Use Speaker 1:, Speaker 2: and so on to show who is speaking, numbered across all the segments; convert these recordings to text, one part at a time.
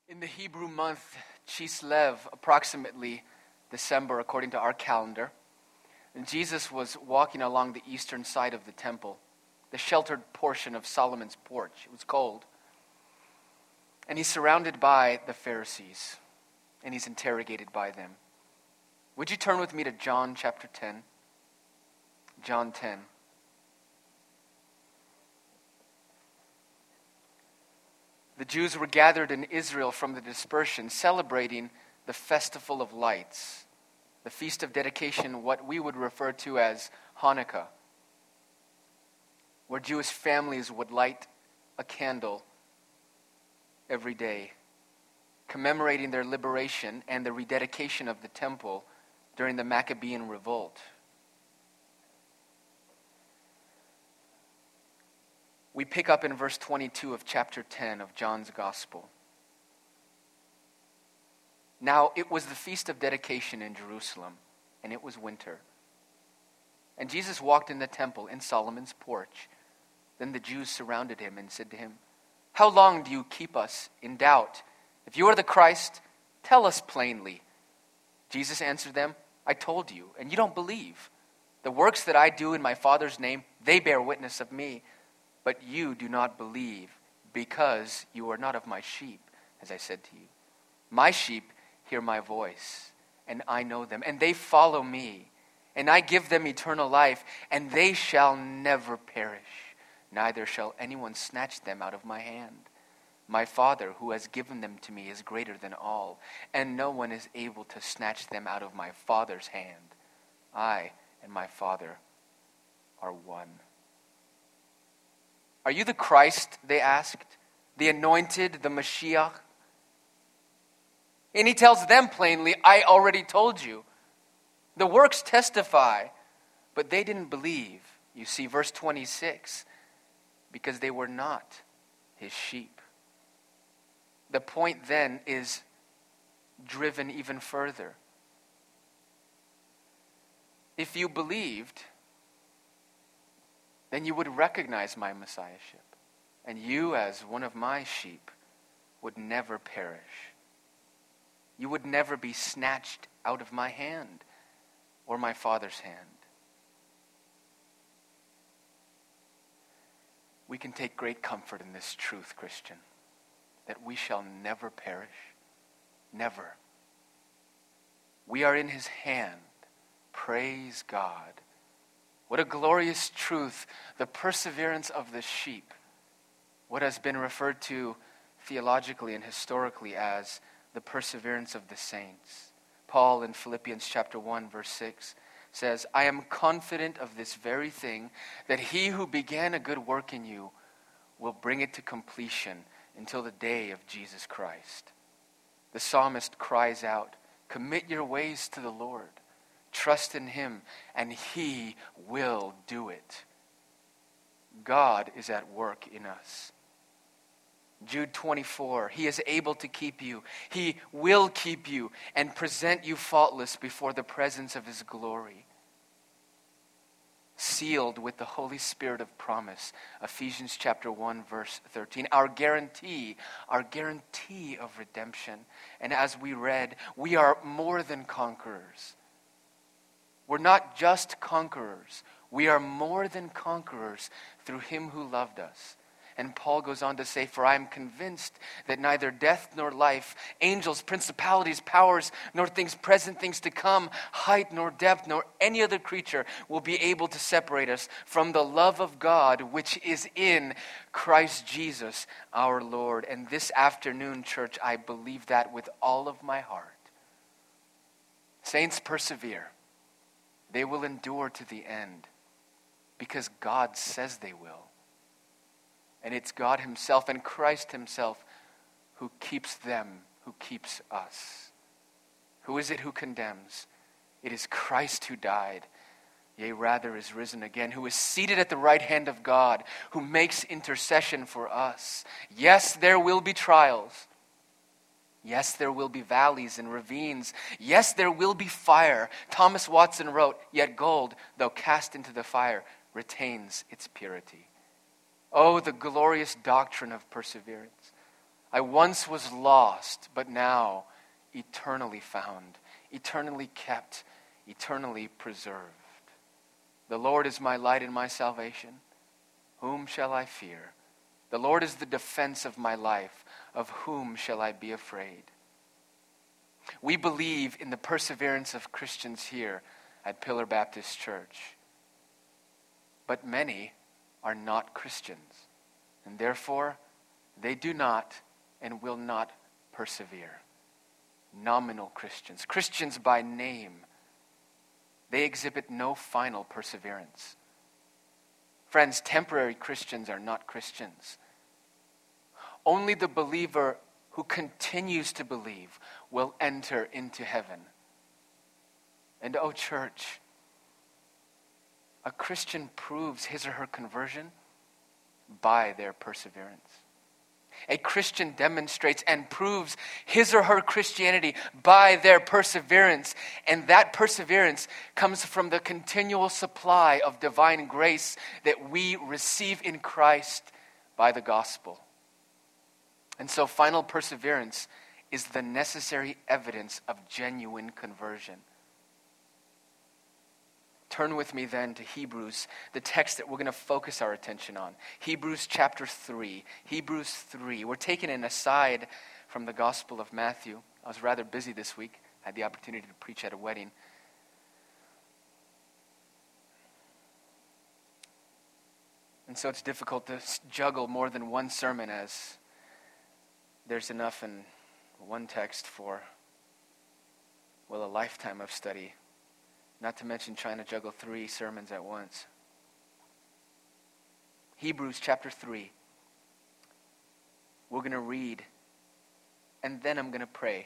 Speaker 1: In the Hebrew month Chislev, approximately December according to our calendar, Jesus was walking along the eastern side of the temple, the sheltered portion of Solomon's porch. It was cold. And he's surrounded by the Pharisees, and he's interrogated by them. Would you turn with me to John chapter 10? John 10. The Jews were gathered in Israel from the dispersion, celebrating the Festival of Lights, the Feast of Dedication, what we would refer to as Hanukkah, where Jewish families would light a candle every day, commemorating their liberation and the rededication of the temple during the Maccabean revolt. We pick up in verse 22 of chapter 10 of John's Gospel. Now it was the Feast of Dedication in Jerusalem, and it was winter. And Jesus walked in the temple in Solomon's porch. Then the Jews surrounded him and said to him, "How long do you keep us in doubt? If you are the Christ, tell us plainly." Jesus answered them, "I told you, and you don't believe. The works that I do in my Father's name, they bear witness of me. But you do not believe, because you are not of my sheep, as I said to you. My sheep hear my voice, and I know them, and they follow me. And I give them eternal life, and they shall never perish. Neither shall anyone snatch them out of my hand. My Father, who has given them to me, is greater than all, and no one is able to snatch them out of my Father's hand. I and my Father are one." "Are you the Christ?" they asked, "the anointed, the Mashiach?" And he tells them plainly, "I already told you. The works testify." But they didn't believe. You see, verse 26, because they were not his sheep. The point then is driven even further. If you believed, then you would recognize my messiahship, and you, as one of my sheep, would never perish. You would never be snatched out of my hand or my Father's hand. We can take great comfort in this truth, Christian, that we shall never perish. Never. We are in his hand. Praise God. What a glorious truth, the perseverance of the sheep, what has been referred to theologically and historically as the perseverance of the saints. Paul in Philippians chapter 1, verse 6 says, "I am confident of this very thing, that he who began a good work in you will bring it to completion until the day of Jesus Christ." The psalmist cries out, "Commit your ways to the Lord. Trust in him, and he will do it." God is at work in us. Jude 24, he is able to keep you. He will keep you and present you faultless before the presence of his glory. Sealed with the Holy Spirit of promise. Ephesians chapter 1, verse 13. Our guarantee of redemption. And as we read, we are more than conquerors. We're not just conquerors. We are more than conquerors through him who loved us. And Paul goes on to say, "For I am convinced that neither death nor life, angels, principalities, powers, nor things present, things to come, height nor depth, nor any other creature will be able to separate us from the love of God which is in Christ Jesus our Lord." And this afternoon, church, I believe that with all of my heart. Saints, persevere. They will endure to the end because God says they will. And it's God himself and Christ himself who keeps them, who keeps us. Who is it who condemns? It is Christ who died, yea, rather is risen again, who is seated at the right hand of God, who makes intercession for us. Yes, there will be trials. Yes, there will be valleys and ravines. Yes, there will be fire. Thomas Watson wrote, "Yet gold, though cast into the fire, retains its purity." Oh, the glorious doctrine of perseverance. I once was lost, but now eternally found, eternally kept, eternally preserved. The Lord is my light and my salvation. Whom shall I fear? The Lord is the defense of my life. Of whom shall I be afraid? We believe in the perseverance of Christians here at Pillar Baptist Church. But many are not Christians, and therefore they do not and will not persevere. Nominal Christians, Christians by name, they exhibit no final perseverance. Friends, temporary Christians are not Christians. Only the believer who continues to believe will enter into heaven. And oh, church, a Christian proves his or her conversion by their perseverance. A Christian demonstrates and proves his or her Christianity by their perseverance. And that perseverance comes from the continual supply of divine grace that we receive in Christ by the gospel. And so final perseverance is the necessary evidence of genuine conversion. Turn with me then to Hebrews, the text that we're going to focus our attention on. Hebrews chapter 3. Hebrews 3. We're taking an aside from the Gospel of Matthew. I was rather busy this week. I had the opportunity to preach at a wedding. And so it's difficult to juggle more than one sermon, as there's enough in one text for, well, a lifetime of study. Not to mention trying to juggle 3 sermons at once. Hebrews chapter 3. We're going to read, and then I'm going to pray.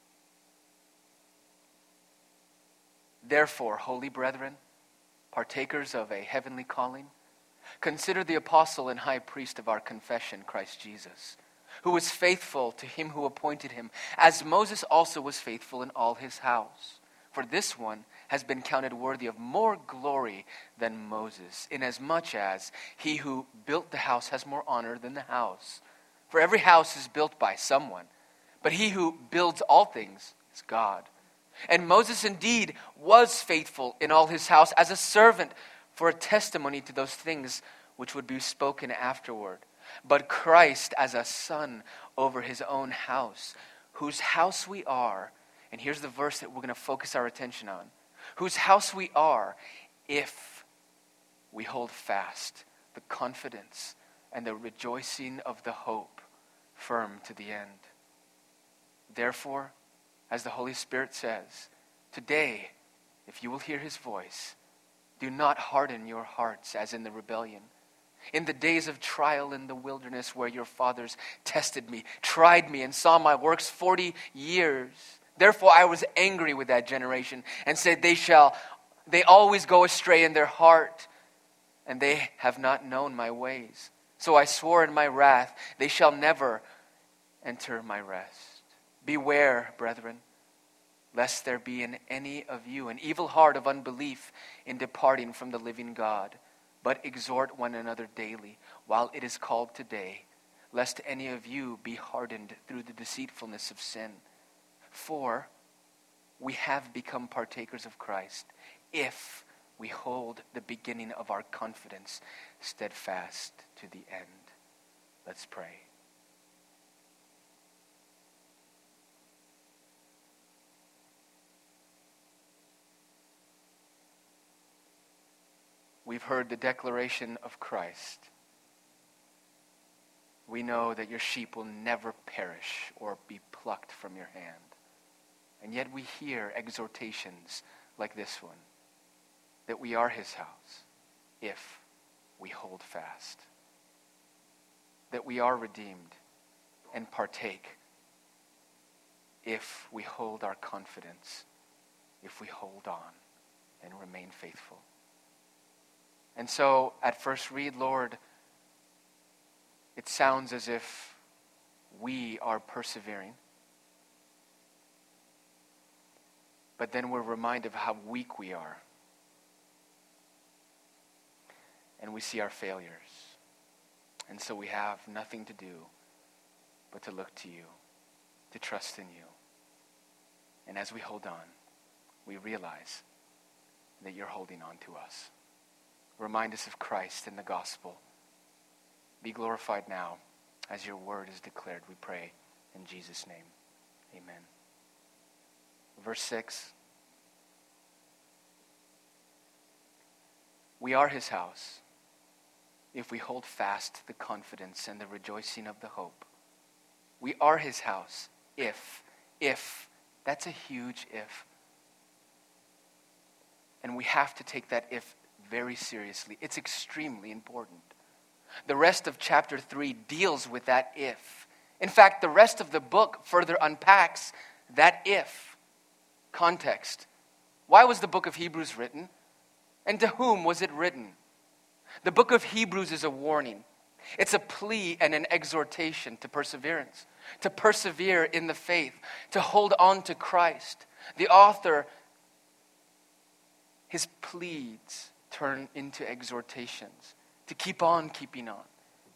Speaker 1: Therefore, holy brethren, partakers of a heavenly calling, consider the apostle and high priest of our confession, Christ Jesus, who was faithful to him who appointed him, as Moses also was faithful in all his house. For this one has been counted worthy of more glory than Moses, inasmuch as he who built the house has more honor than the house. For every house is built by someone, but he who builds all things is God. And Moses indeed was faithful in all his house as a servant for a testimony to those things which would be spoken afterward. But Christ as a son over his own house, whose house we are. And here's the verse that we're going to focus our attention on. Whose house we are if we hold fast the confidence and the rejoicing of the hope firm to the end. Therefore, as the Holy Spirit says, today, if you will hear his voice, do not harden your hearts as in the rebellion. In the days of trial in the wilderness where your fathers tested me, tried me, and saw my works 40 years. Therefore I was angry with that generation and said, they always go astray in their heart, and they have not known my ways. So I swore in my wrath, they shall never enter my rest. Beware, brethren, lest there be in any of you an evil heart of unbelief in departing from the living God. But exhort one another daily, while it is called today, lest any of you be hardened through the deceitfulness of sin. For we have become partakers of Christ, if we hold the beginning of our confidence steadfast to the end. Let's pray. We've heard the declaration of Christ. We know that your sheep will never perish or be plucked from your hand. And yet we hear exhortations like this one, that we are his house if we hold fast, that we are redeemed and partake if we hold our confidence, if we hold on and remain faithful. And so at first read, Lord, it sounds as if we are persevering. But then we're reminded of how weak we are. And we see our failures. And so we have nothing to do but to look to you, to trust in you. And as we hold on, we realize that you're holding on to us. Remind us of Christ and the gospel. Be glorified now as your word is declared, we pray in Jesus' name. Amen. Verse 6. We are his house if we hold fast the confidence and the rejoicing of the hope. We are his house if, that's a huge if. And we have to take that if very seriously. It's extremely important. The rest of chapter 3 deals with that if. In fact, the rest of the book further unpacks that if. Context. Why was the book of Hebrews written? And to whom was it written? The book of Hebrews is a warning. It's a plea and an exhortation to perseverance, to persevere in the faith, to hold on to Christ. The author, his pleads turn into exhortations to keep on keeping on,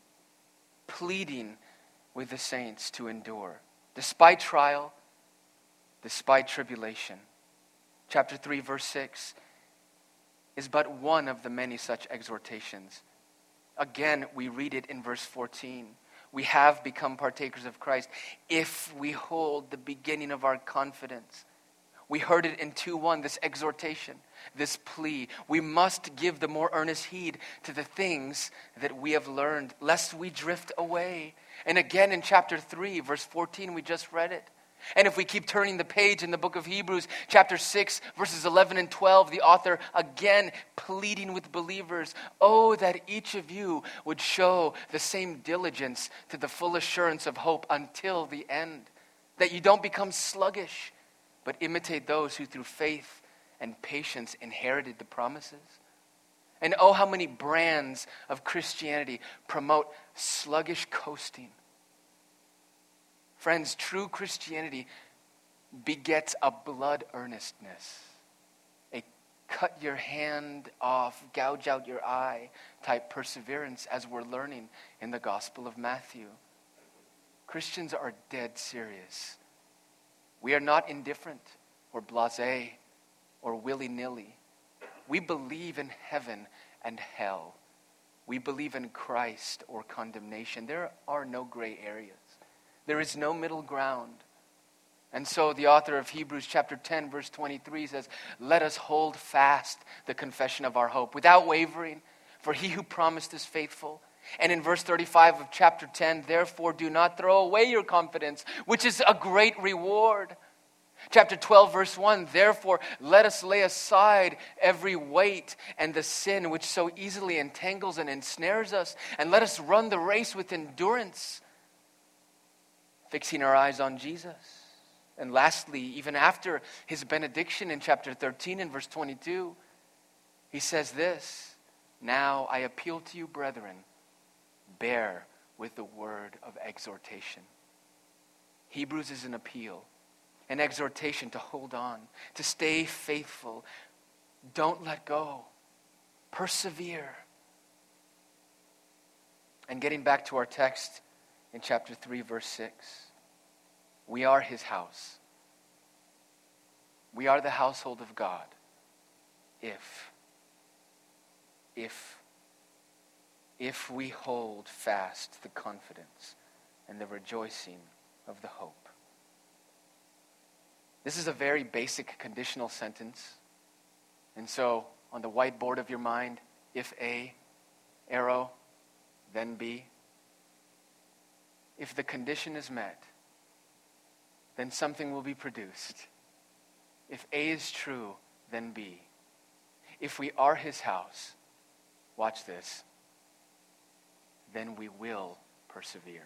Speaker 1: pleading with the saints to endure, despite trial, despite tribulation. Chapter 3, verse 6 is but one of the many such exhortations. Again, we read it in verse 14. We have become partakers of Christ if we hold the beginning of our confidence. We heard it in 2:1, this exhortation, this plea. We must give the more earnest heed to the things that we have learned, lest we drift away. And again in chapter 3, verse 14, we just read it. And if we keep turning the page in the book of Hebrews, chapter 6, verses 11 and 12, the author again pleading with believers, oh, that each of you would show the same diligence to the full assurance of hope until the end, that you don't become sluggish, but imitate those who through faith and patience inherited the promises. And oh, how many brands of Christianity promote sluggish coasting. Friends, true Christianity begets a blood earnestness, a cut your hand off, gouge out your eye type perseverance, as we're learning in the Gospel of Matthew. Christians are dead serious. We are not indifferent or blasé or willy-nilly. We believe in heaven and hell. We believe in Christ or condemnation. There are no gray areas. There is no middle ground. And so the author of Hebrews chapter 10, verse 23 says, let us hold fast the confession of our hope without wavering, for he who promised is faithful. And in verse 35 of chapter 10, therefore do not throw away your confidence, which is a great reward. Chapter 12, verse 1, therefore let us lay aside every weight and the sin which so easily entangles and ensnares us, and let us run the race with endurance, fixing our eyes on Jesus. And lastly, even after his benediction in chapter 13 and verse 22, he says this, now I appeal to you, brethren, bear with the word of exhortation. Hebrews is an appeal, an exhortation to hold on, to stay faithful. Don't let go. Persevere. And getting back to our text in chapter 3, verse 6, we are his house. We are the household of God if we hold fast the confidence and the rejoicing of the hope. This is a very basic conditional sentence. And so on the whiteboard of your mind, if A, arrow, then B. If the condition is met, then something will be produced. If A is true, then B. If we are his house, watch this, then we will persevere.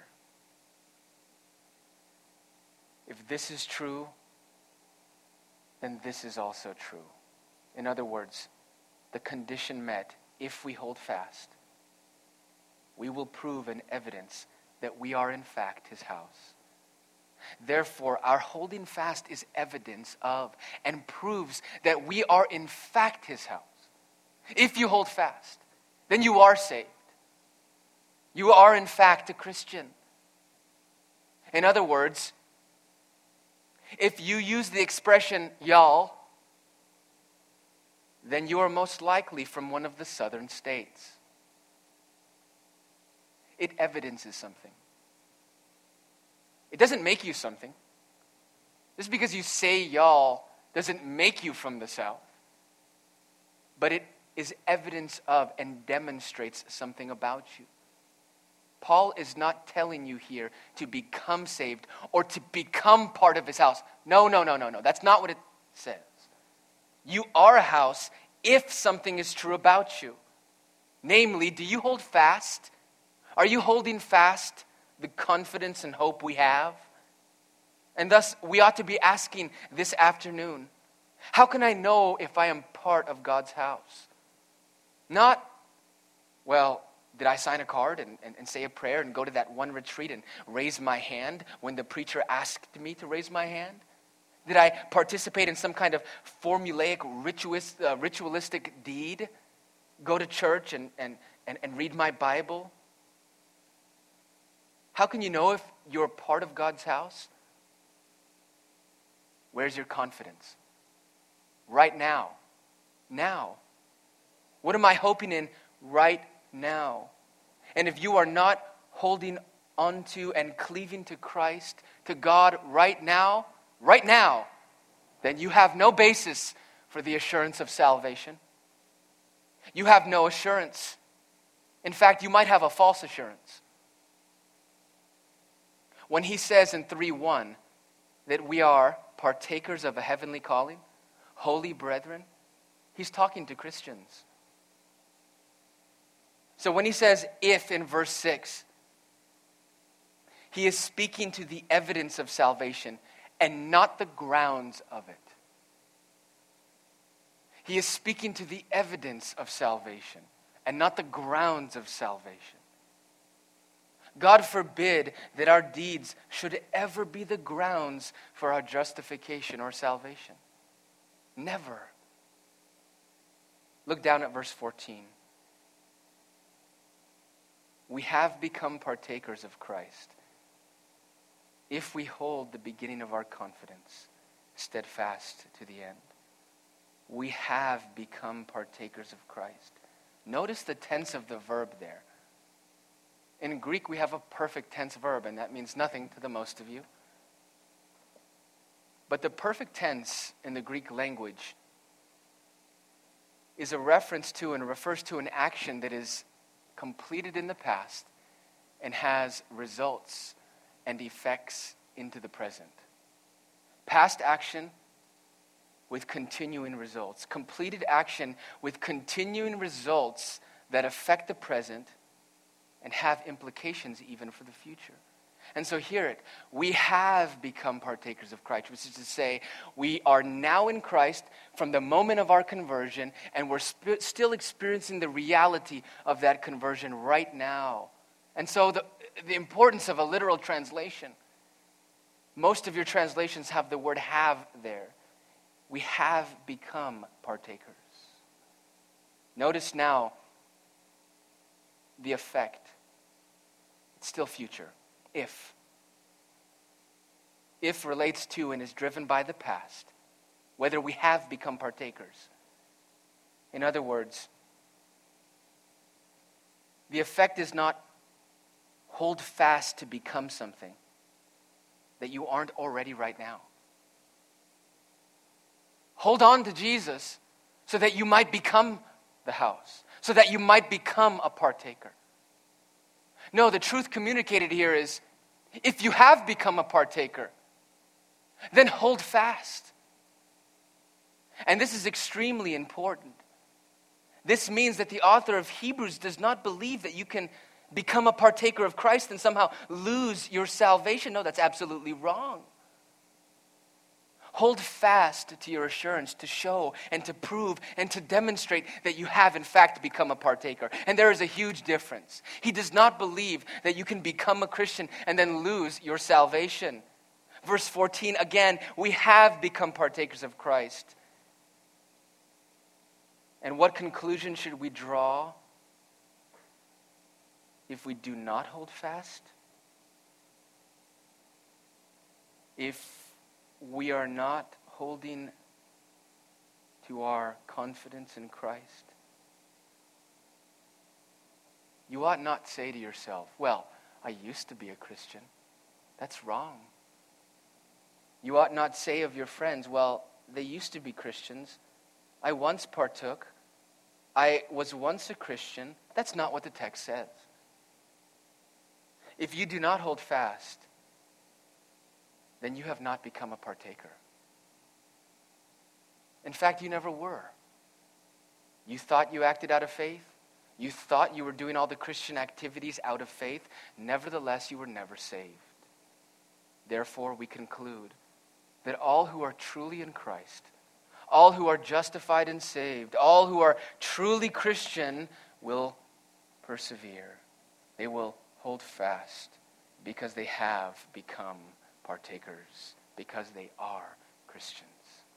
Speaker 1: If this is true, then this is also true. In other words, the condition met, if we hold fast, we will prove an evidence that we are in fact his house. Therefore, our holding fast is evidence of and proves that we are in fact his house. If you hold fast, then you are saved. You are in fact a Christian. In other words, if you use the expression y'all, then you are most likely from one of the southern states. It evidences something. It doesn't make you something. Just because you say y'all doesn't make you from the South. But it is evidence of and demonstrates something about you. Paul is not telling you here to become saved or to become part of his house. No. That's not what it says. You are a house if something is true about you. Namely, do you hold fast? Are you holding fast the confidence and hope we have? And thus, we ought to be asking this afternoon, how can I know if I am part of God's house? Not, well, did I sign a card and say a prayer and go to that one retreat and raise my hand when the preacher asked me to raise my hand? Did I participate in some kind of formulaic, ritualistic deed? Go to church and read my Bible? How can you know if you're part of God's house? Where's your confidence? Right now. Now. What am I hoping in right now? And if you are not holding onto and cleaving to Christ, to God right now, then you have no basis for the assurance of salvation. You have no assurance. In fact, you might have a false assurance. When he says in 3:1 that we are partakers of a heavenly calling, holy brethren, he's talking to Christians. So when he says if in verse 6, he is speaking to the evidence of salvation and not the grounds of it. He is speaking to the evidence of salvation and not the grounds of salvation. God forbid that our deeds should ever be the grounds for our justification or salvation. Never. Look down at verse 14. We have become partakers of Christ if we hold the beginning of our confidence steadfast to the end. We have become partakers of Christ. Notice the tense of the verb there. In Greek, we have a perfect tense verb, and that means nothing to the most of you. But the perfect tense in the Greek language is a reference to and refers to an action that is completed in the past and has results and effects into the present. Past action with continuing results. Completed action with continuing results that affect the present and have implications even for the future. And so hear it. We have become partakers of Christ, which is to say, we are now in Christ from the moment of our conversion, and we're still experiencing the reality of that conversion right now. And so the importance of a literal translation. Most of your translations have the word have there. We have become partakers. Notice now the effect. It's still future. If relates to and is driven by the past, whether we have become partakers. In other words, the effect is not hold fast to become something that you aren't already right now. Hold on to Jesus so that you might become the house, so that you might become a partaker. No, the truth communicated here is, if you have become a partaker, then hold fast. And this is extremely important. This means that the author of Hebrews does not believe that you can become a partaker of Christ and somehow lose your salvation. No, that's absolutely wrong. Hold fast to your assurance to show and to prove and to demonstrate that you have in fact become a partaker. And there is a huge difference. He does not believe that you can become a Christian and then lose your salvation. Verse 14, again, we have become partakers of Christ. And what conclusion should we draw if we do not hold fast? if we are not holding to our confidence in Christ, you ought not say to yourself, well, I used to be a Christian. That's wrong. You ought not say of your friends, well, they used to be Christians. I once partook. I was once a Christian. That's not what the text says. If you do not hold fast, then you have not become a partaker. In fact, you never were. You thought you acted out of faith. You thought you were doing all the Christian activities out of faith. Nevertheless, you were never saved. Therefore, we conclude that all who are truly in Christ, all who are justified and saved, all who are truly Christian will persevere. They will hold fast because they have become partakers, because they are Christians.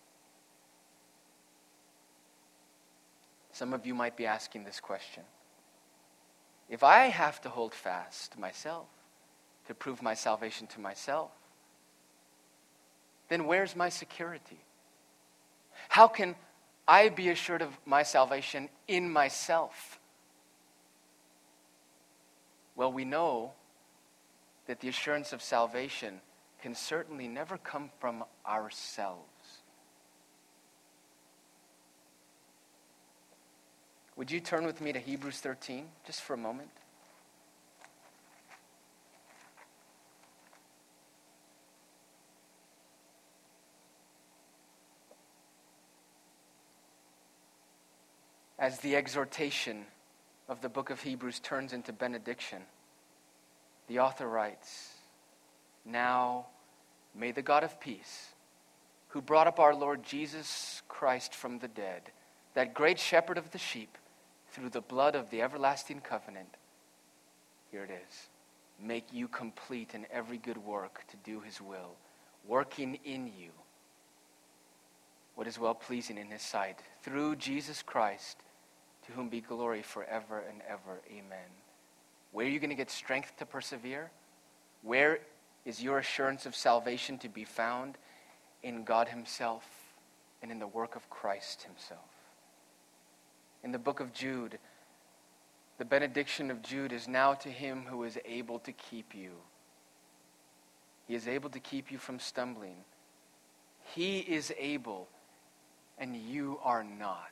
Speaker 1: Some of you might be asking this question. If I have to hold fast myself to prove my salvation to myself, then where's my security? How can I be assured of my salvation in myself? Well, we know that the assurance of salvation can certainly never come from ourselves. Would you turn with me to Hebrews 13, just for a moment? As the exhortation of the book of Hebrews turns into benediction, the author writes, "Now may the God of peace, who brought up our Lord Jesus Christ from the dead, that great shepherd of the sheep, through the blood of the everlasting covenant," here it is, "make you complete in every good work to do his will, working in you what is well-pleasing in his sight, through Jesus Christ, to whom be glory forever and ever. Amen." Where are you going to get strength to persevere? Where is your assurance of salvation to be found? In God himself and in the work of Christ himself. In the book of Jude, the benediction of Jude is now to him who is able to keep you. He is able to keep you from stumbling. He is able, and you are not.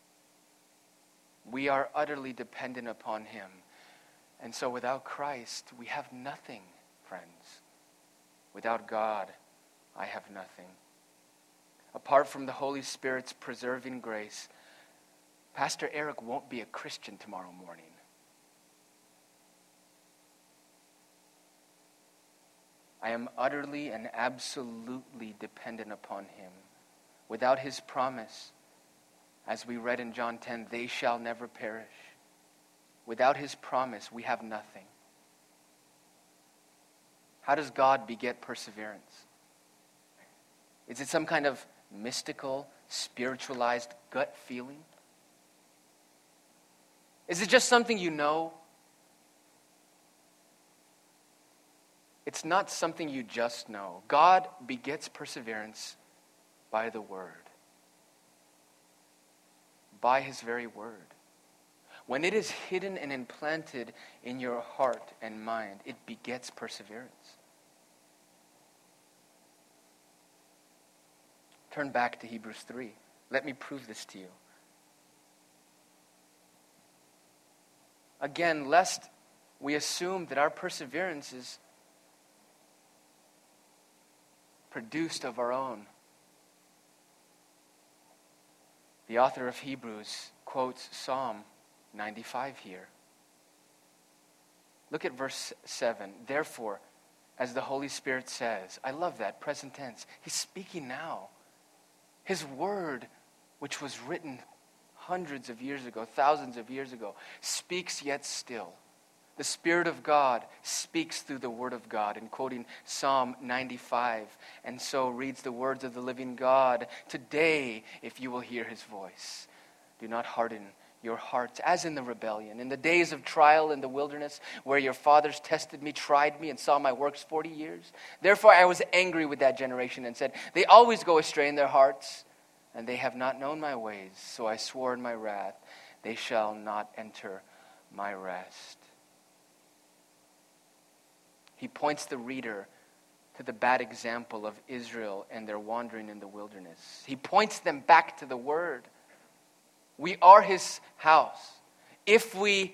Speaker 1: We are utterly dependent upon him. And so without Christ, we have nothing, friends. Without God, I have nothing. Apart from the Holy Spirit's preserving grace, Pastor Eric won't be a Christian tomorrow morning. I am utterly and absolutely dependent upon him. Without his promise, as we read in John 10, they shall never perish. Without his promise, we have nothing. How does God beget perseverance? Is it some kind of mystical, spiritualized gut feeling? Is it just something you know? It's not something you just know. God begets perseverance by the Word. By his very Word. When it is hidden and implanted in your heart and mind, it begets perseverance. Turn back to Hebrews 3. Let me prove this to you. Again, lest we assume that our perseverance is produced of our own. The author of Hebrews quotes Psalm 95 here. Look at verse 7. Therefore, as the Holy Spirit says, I love that, present tense. He's speaking now. His word, which was written hundreds of years ago, thousands of years ago, speaks yet still. The Spirit of God speaks through the Word of God, in quoting Psalm 95, and so reads the words of the living God. Today, if you will hear his voice, do not harden your hearts, as in the rebellion, in the days of trial in the wilderness, where your fathers tested me, tried me, and saw my works 40 years. Therefore I was angry with that generation and said, they always go astray in their hearts, and they have not known my ways. So I swore in my wrath, they shall not enter my rest. He points the reader to the bad example of Israel and their wandering in the wilderness. He points them back to the Word. We are His house if we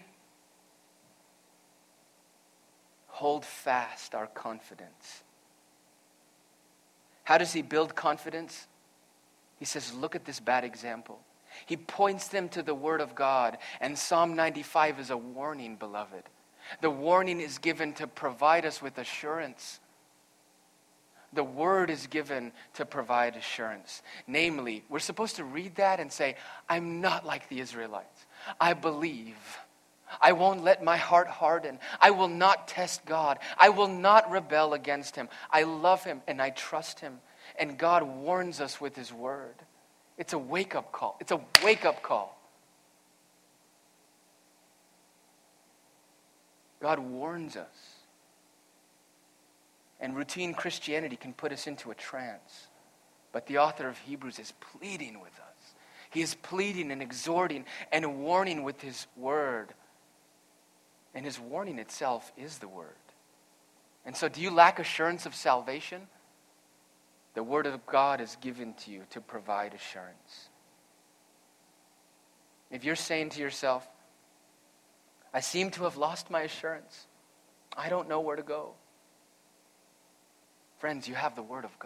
Speaker 1: hold fast our confidence. How does He build confidence? He says, look at this bad example. He points them to the Word of God. And Psalm 95 is a warning, beloved. The warning is given to provide us with assurance. The Word is given to provide assurance. Namely, we're supposed to read that and say, I'm not like the Israelites. I believe. I won't let my heart harden. I will not test God. I will not rebel against Him. I love Him and I trust Him. And God warns us with His Word. It's a wake-up call. It's a wake-up call. God warns us. And routine Christianity can put us into a trance. But the author of Hebrews is pleading with us. He is pleading and exhorting and warning with His Word. And His warning itself is the Word. And so do you lack assurance of salvation? The Word of God is given to you to provide assurance. If you're saying to yourself, I seem to have lost my assurance. I don't know where to go. Friends, you have the Word of God.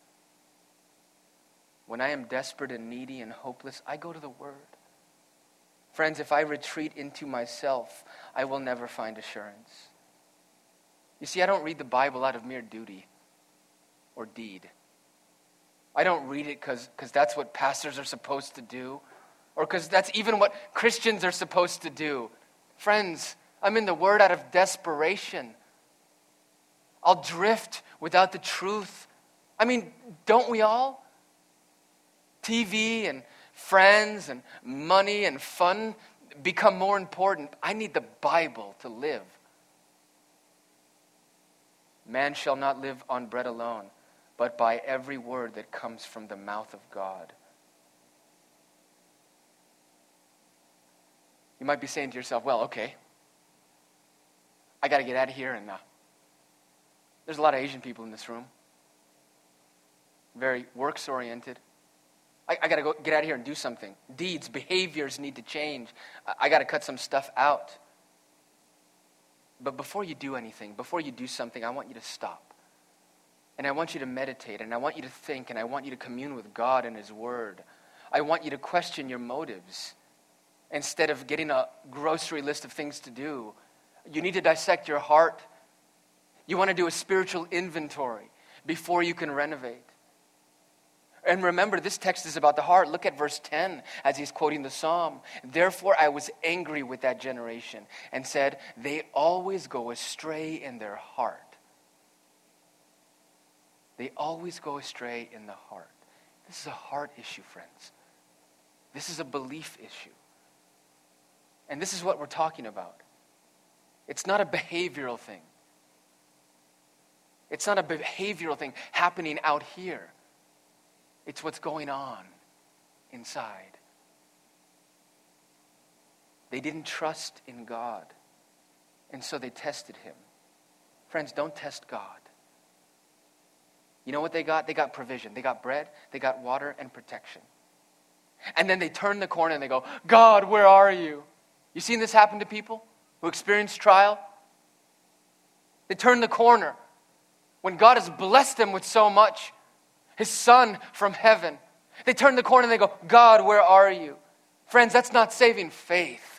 Speaker 1: When I am desperate and needy and hopeless, I go to the Word. Friends, if I retreat into myself, I will never find assurance. You see, I don't read the Bible out of mere duty or deed. I don't read it because that's what pastors are supposed to do, or because that's even what Christians are supposed to do. Friends, I'm in the Word out of desperation. I'll drift without the truth. I mean, don't we all? TV and friends and money and fun become more important. I need the Bible to live. Man shall not live on bread alone, but by every word that comes from the mouth of God. You might be saying to yourself, well, okay, I got to get out of here, and there's a lot of Asian people in this room. Very works-oriented. I got to go get out of here and do something. Deeds, behaviors need to change. I got to cut some stuff out. But before you do anything, before you do something, I want you to stop. And I want you to meditate, and I want you to think, and I want you to commune with God and His Word. I want you to question your motives. Instead of getting a grocery list of things to do, you need to dissect your heart. You want to do a spiritual inventory before you can renovate. And remember, this text is about the heart. Look at verse 10 as he's quoting the psalm. Therefore I was angry with that generation and said, they always go astray in their heart. They always go astray in the heart. This is a heart issue, friends. This is a belief issue. And this is what we're talking about. It's not a behavioral thing. It's not a behavioral thing happening out here. It's what's going on inside. They didn't trust in God, and so they tested Him. Friends, don't test God. You know what they got? They got provision. They got bread, they got water, and protection. And then they turn the corner and they go, God, where are you? You seen this happen to people who experience trial? They turn the corner when God has blessed them with so much. His Son from heaven. They turn the corner and they go, God, where are you? Friends, that's not saving faith.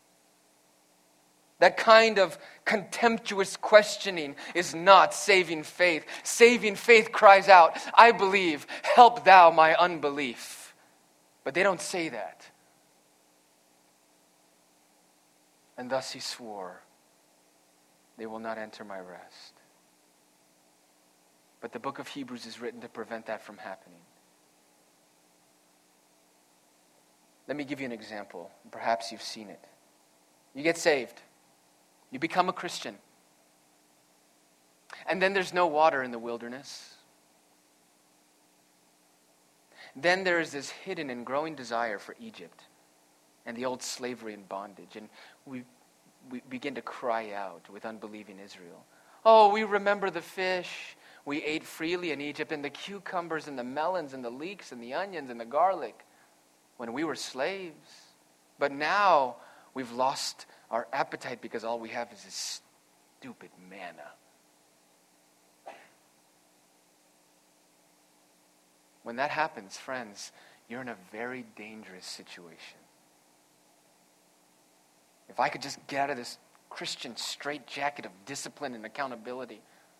Speaker 1: That kind of contemptuous questioning is not saving faith. Saving faith cries out, I believe, help thou my unbelief. But they don't say that. And thus he swore, they will not enter my rest. But the book of Hebrews is written to prevent that from happening. Let me give you an example. Perhaps you've seen it. You get saved. You become a Christian. And then there's no water in the wilderness. Then there is this hidden and growing desire for Egypt and the old slavery and bondage. And we begin to cry out with unbelieving Israel. Oh, we remember the fish we ate freely in Egypt, and the cucumbers and the melons and the leeks and the onions and the garlic when we were slaves. But now we've lost our appetite because all we have is this stupid manna. When that happens, friends, you're in a very dangerous situation. If I could just get out of this Christian straitjacket of discipline and accountability.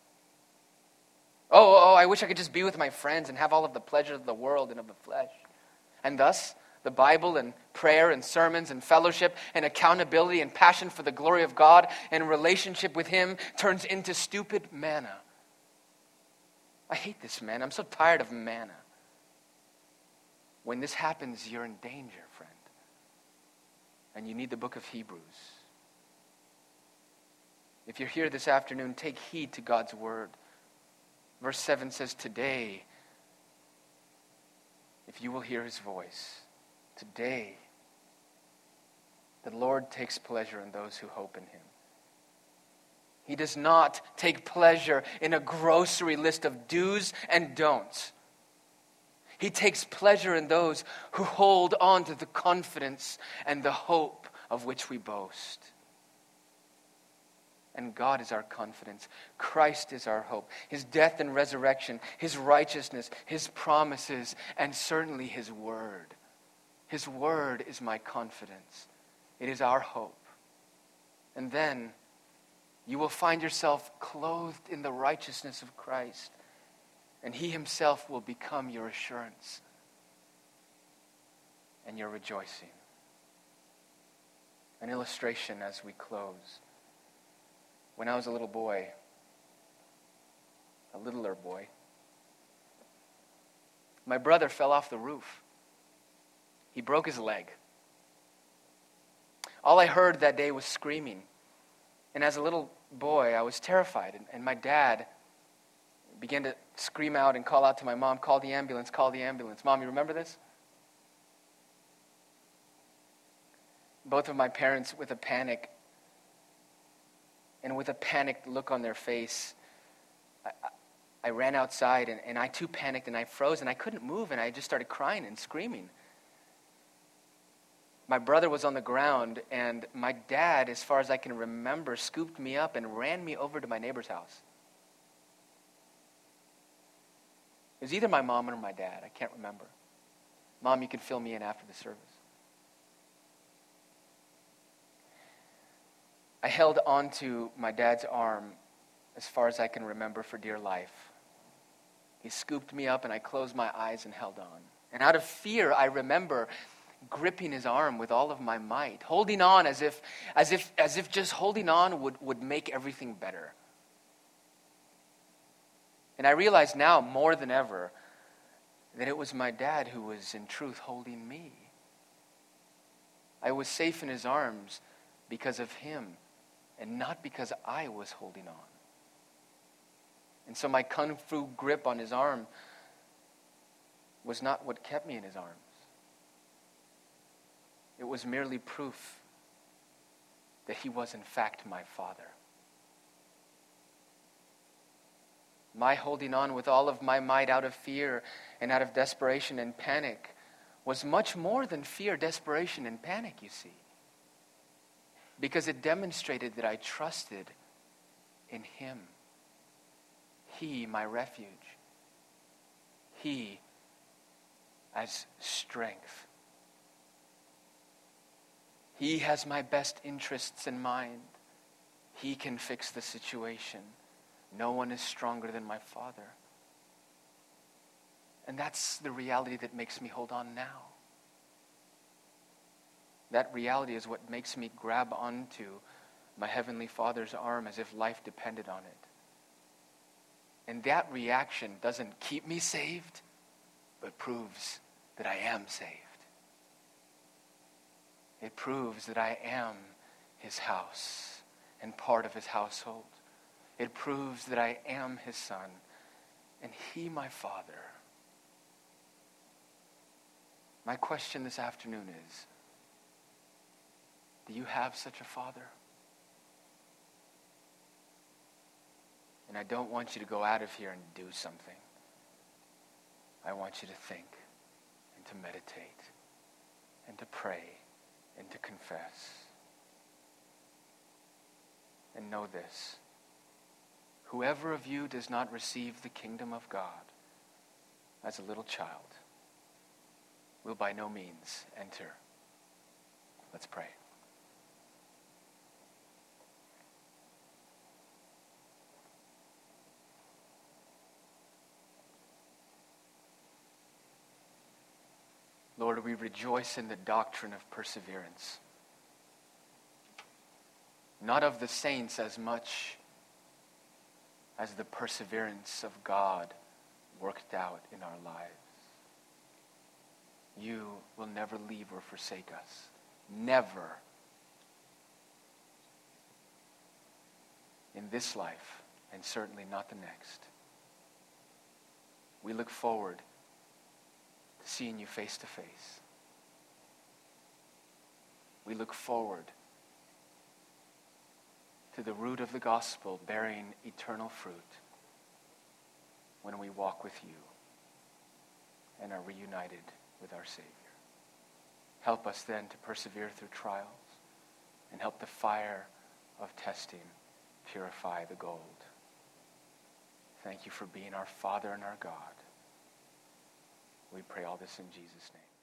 Speaker 1: Oh, I wish I could just be with my friends and have all of the pleasure of the world and of the flesh. And thus, the Bible and prayer and sermons and fellowship and accountability and passion for the glory of God and relationship with Him turns into stupid manna. I hate this manna. I'm so tired of manna. When this happens, you're in danger, friend. And you need the book of Hebrews. If you're here this afternoon, take heed to God's word. Verse 7 says, today, if you will hear His voice, today, the Lord takes pleasure in those who hope in Him. He does not take pleasure in a grocery list of do's and don'ts. He takes pleasure in those who hold on to the confidence and the hope of which we boast. And God is our confidence. Christ is our hope. His death and resurrection, His righteousness, His promises, and certainly His word. His word is my confidence. It is our hope. And then you will find yourself clothed in the righteousness of Christ. And He Himself will become your assurance and your rejoicing. An illustration as we close. When I was a little boy, a littler boy, my brother fell off the roof. He broke his leg. All I heard that day was screaming. And as a little boy, I was terrified. And my dad began to scream out and call out to my mom, call the ambulance, call the ambulance. Mom, you remember this? Both of my parents, with a panic, and with a panicked look on their face, I ran outside, and I too panicked, and I froze, and I couldn't move, and I just started crying and screaming. My brother was on the ground, and my dad, as far as I can remember, scooped me up and ran me over to my neighbor's house. It was either my mom or my dad. I can't remember. Mom, you can fill me in after the service. I held onto my dad's arm as far as I can remember for dear life. He scooped me up and I closed my eyes and held on. And out of fear, I remember gripping his arm with all of my might, holding on as if just holding on would make everything better. And I realize now more than ever that it was my dad who was in truth holding me. I was safe in his arms because of him and not because I was holding on. And so my kung fu grip on his arm was not what kept me in his arms. It was merely proof that he was in fact my father. My holding on with all of my might out of fear and out of desperation and panic was much more than fear, desperation, and panic, you see. Because it demonstrated that I trusted in him. He, my refuge. He as strength. He has my best interests in mind. He can fix the situation. No one is stronger than my Father. And that's the reality that makes me hold on now. That reality is what makes me grab onto my Heavenly Father's arm as if life depended on it. And that reaction doesn't keep me saved, but proves that I am saved. It proves that I am his house and part of his household. It proves that I am his son and he my father. My question this afternoon is, do you have such a father? And I don't want you to go out of here and do something. I want you to think and to meditate and to pray and to confess. And know this: whoever of you does not receive the kingdom of God as a little child will by no means enter. Let's pray. Lord, we rejoice in the doctrine of perseverance. Not of the saints as much as the perseverance of God worked out in our lives. You will never leave or forsake us. Never. In this life, and certainly not the next. We look forward to seeing you face to face. We look forward to the root of the gospel bearing eternal fruit when we walk with you and are reunited with our Savior. Help us then to persevere through trials and help the fire of testing purify the gold. Thank you for being our Father and our God. We pray all this in Jesus' name.